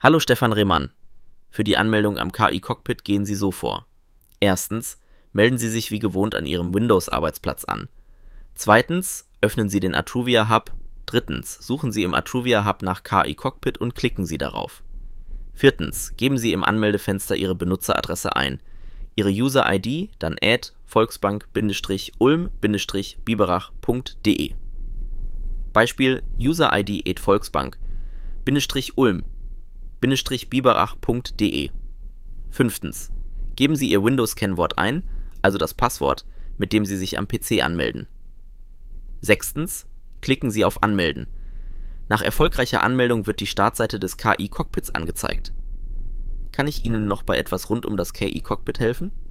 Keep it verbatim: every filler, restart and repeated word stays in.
Hallo Stefan Rehmann. Für die Anmeldung am K I-Cockpit gehen Sie so vor. Erstens, melden Sie sich wie gewohnt an Ihrem Windows-Arbeitsplatz an. Zweitens, öffnen Sie den Atruvia Hub. Drittens, suchen Sie im Atruvia Hub nach K I-Cockpit und klicken Sie darauf. Viertens, geben Sie im Anmeldefenster Ihre Benutzeradresse ein. Ihre User-I D, dann add volksbank-ulm-biberach punkt de. Beispiel User-I D add volksbank-ulm-biberach punkt de. Fünftens, geben Sie Ihr Windows-Kennwort ein, also das Passwort, mit dem Sie sich am P C anmelden. Sechstens, klicken Sie auf Anmelden. Nach erfolgreicher Anmeldung wird die Startseite des K I-Cockpits angezeigt. Kann ich Ihnen noch bei etwas rund um das K I-Cockpit helfen?